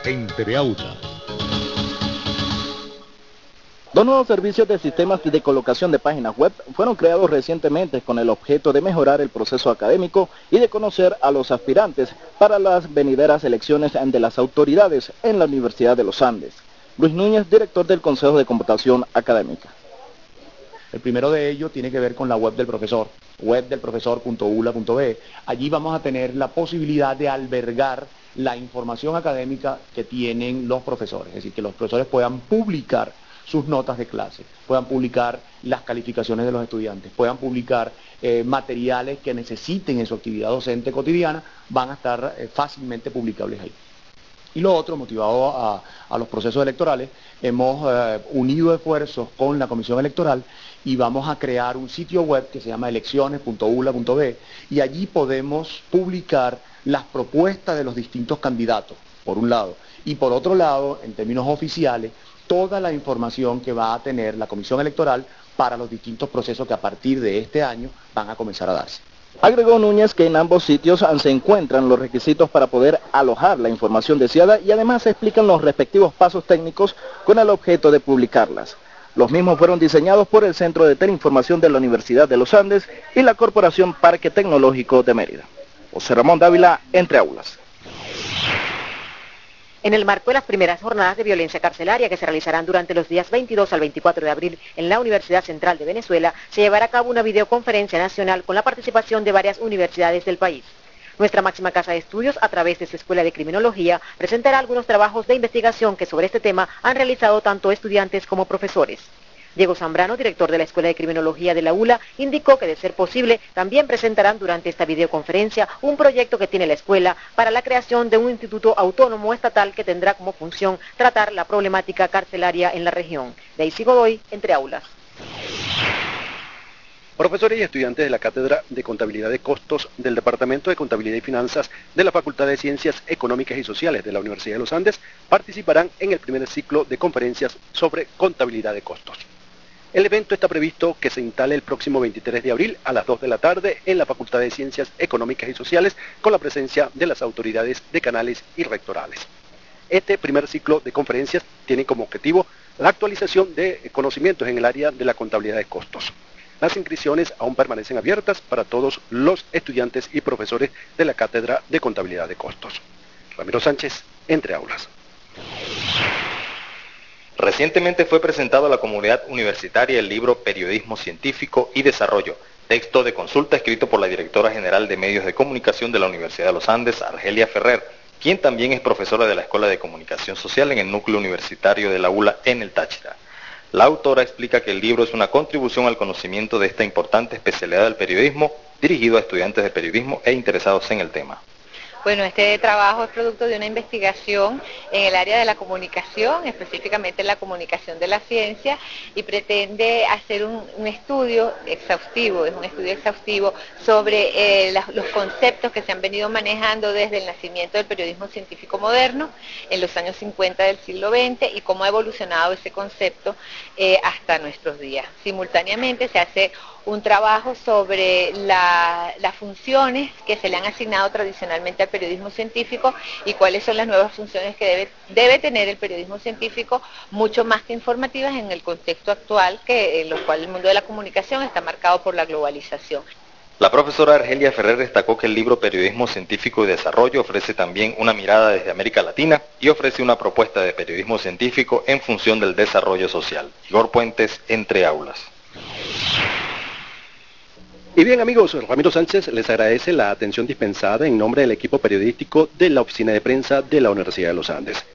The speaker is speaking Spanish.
Entre Aulas. Dos nuevos servicios de sistemas de colocación de páginas web fueron creados recientemente con el objeto de mejorar el proceso académico y de conocer a los aspirantes para las venideras elecciones de las autoridades en la Universidad de los Andes. Luis Núñez, director del Consejo de Computación Académica. El primero de ellos tiene que ver con la web del profesor, webdelprofesor.ula.be. Allí vamos a tener la posibilidad de albergar la información académica que tienen los profesores, es decir, que los profesores puedan publicar sus notas de clase, puedan publicar las calificaciones de los estudiantes, puedan publicar materiales que necesiten en su actividad docente cotidiana, van a estar fácilmente publicables ahí. Y lo otro, motivado a los procesos electorales, hemos unido esfuerzos con la Comisión Electoral y vamos a crear un sitio web que se llama elecciones.ula.be y allí podemos publicar las propuestas de los distintos candidatos, por un lado, y por otro lado, en términos oficiales, toda la información que va a tener la Comisión Electoral para los distintos procesos que a partir de este año van a comenzar a darse. Agregó Núñez que en ambos sitios se encuentran los requisitos para poder alojar la información deseada y además se explican los respectivos pasos técnicos con el objeto de publicarlas. Los mismos fueron diseñados por el Centro de Teleinformación de la Universidad de los Andes y la Corporación Parque Tecnológico de Mérida. José Ramón Dávila, Entre Aulas. En el marco de las primeras jornadas de violencia carcelaria que se realizarán durante los días 22 al 24 de abril en la Universidad Central de Venezuela, se llevará a cabo una videoconferencia nacional con la participación de varias universidades del país. Nuestra máxima casa de estudios, a través de su Escuela de Criminología, presentará algunos trabajos de investigación que sobre este tema han realizado tanto estudiantes como profesores. Diego Zambrano, director de la Escuela de Criminología de la ULA, indicó que de ser posible también presentarán durante esta videoconferencia un proyecto que tiene la escuela para la creación de un instituto autónomo estatal que tendrá como función tratar la problemática carcelaria en la región. Daisy Godoy, Entre Aulas. Profesores y estudiantes de la Cátedra de Contabilidad de Costos del Departamento de Contabilidad y Finanzas de la Facultad de Ciencias Económicas y Sociales de la Universidad de los Andes participarán en el primer ciclo de conferencias sobre contabilidad de costos. El evento está previsto que se instale el próximo 23 de abril a las 2 de la tarde en la Facultad de Ciencias Económicas y Sociales con la presencia de las autoridades decanales y rectorales. Este primer ciclo de conferencias tiene como objetivo la actualización de conocimientos en el área de la contabilidad de costos. Las inscripciones aún permanecen abiertas para todos los estudiantes y profesores de la Cátedra de Contabilidad de Costos. Ramiro Sánchez, Entre Aulas. Recientemente fue presentado a la comunidad universitaria el libro Periodismo Científico y Desarrollo, texto de consulta escrito por la directora general de Medios de Comunicación de la Universidad de los Andes, Argelia Ferrer, quien también es profesora de la Escuela de Comunicación Social en el núcleo universitario de la ULA en el Táchira. La autora explica que el libro es una contribución al conocimiento de esta importante especialidad del periodismo, dirigido a estudiantes de periodismo e interesados en el tema. Bueno, este trabajo es producto de una investigación en el área de la comunicación, específicamente en la comunicación de la ciencia, y pretende hacer un estudio exhaustivo, es un estudio exhaustivo sobre los conceptos que se han venido manejando desde el nacimiento del periodismo científico moderno en los años 50 del siglo XX y cómo ha evolucionado ese concepto hasta nuestros días. Simultáneamente se hace un trabajo sobre las funciones que se le han asignado tradicionalmente al periodismo científico y cuáles son las nuevas funciones que debe tener el periodismo científico, mucho más que informativas en el contexto actual, en lo cual el mundo de la comunicación está marcado por la globalización. La profesora Argelia Ferrer destacó que el libro Periodismo Científico y Desarrollo ofrece también una mirada desde América Latina y ofrece una propuesta de periodismo científico en función del desarrollo social. Igor Puentes, Entre Aulas. Y bien amigos, Ramiro Sánchez les agradece la atención dispensada en nombre del equipo periodístico de la Oficina de Prensa de la Universidad de los Andes.